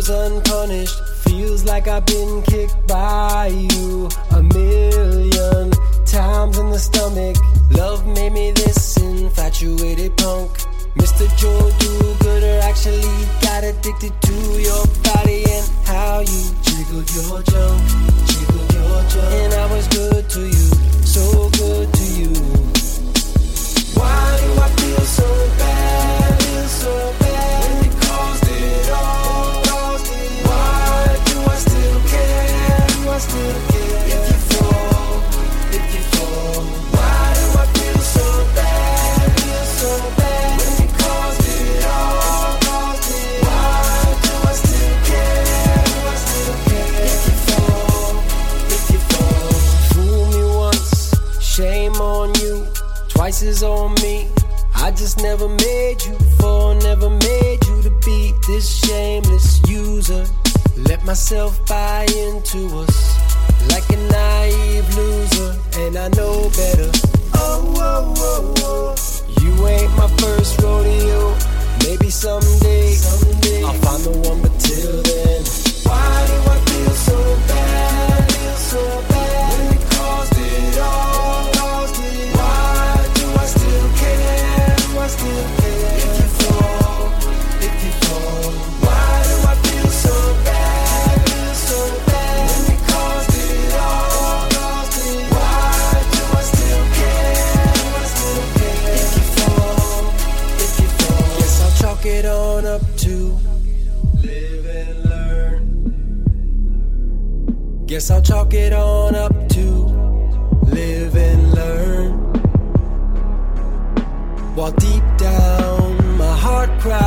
goes unpunished. Feels like I've been kicked by you 1,000,000 times in the stomach. Love made me this infatuated punk. Mr. Joe Do-Gooder actually got addicted to your body and how you jiggled your junk, and I was good to you, so good to you. Why do I feel so bad, when you caused it all? Why do I still care, if you fall, why do I feel so bad, when you caused it all? Why do I still care, if you fall? Fool me once, shame on you. Twice is on me. I just never made you fall, never made you to be this shameless user. Let myself buy into us like a naive loser, and I know better. You ain't my first rodeo. Maybe someday I'll find the one, but till then, why do I feel so bad, when you caused it all? Why do I still care, if you fall? Why do I feel so bad, when you caused it all? Why do I still care, if you fall? Guess I'll chalk it on up to live and learn. Guess I'll chalk it on up to live and learn. While deep down my heart cries